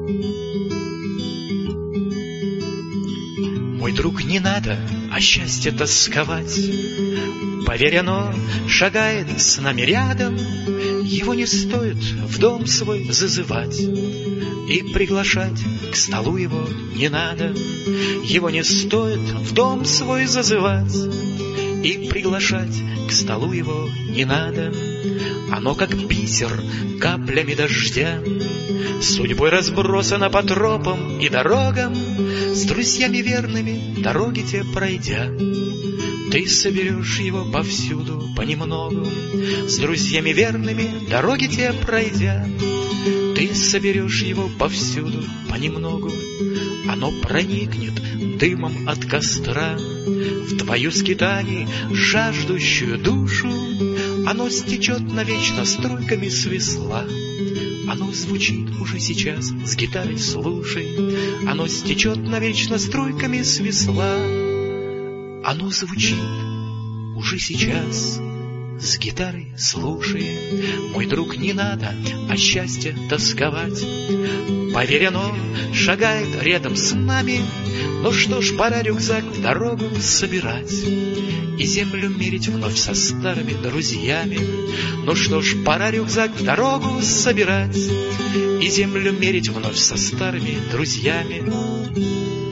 Мой друг, не надо о счастье тосковать. Поверь, оно шагает с нами рядом. Его не стоит в дом свой зазывать, и приглашать к столу его не надо. Его не стоит в дом свой зазывать, и приглашать к столу его не надо. Оно, как бисер, каплями дождя, судьбой разбросано по тропам и дорогам. С друзьями верными дороги те пройдя, ты соберешь его повсюду понемногу. С друзьями верными дороги те пройдя, ты соберешь его повсюду понемногу. Оно проникнет дымом от костра в твою скитаний жаждущую душу. Оно стечет навечно струйками с весла. Оно звучит уже сейчас с гитарой, слушай. Оно стечет навечно струйками с весла. Оно звучит уже сейчас с гитарой, слушай. Мой друг, не надо о счастье тосковать. Поверь, оно шагает рядом с нами. Ну что ж, пора рюкзак в дорогу собирать и землю мерить вновь со старыми друзьями. Ну что ж, пора рюкзак в дорогу собирать и землю мерить вновь со старыми друзьями.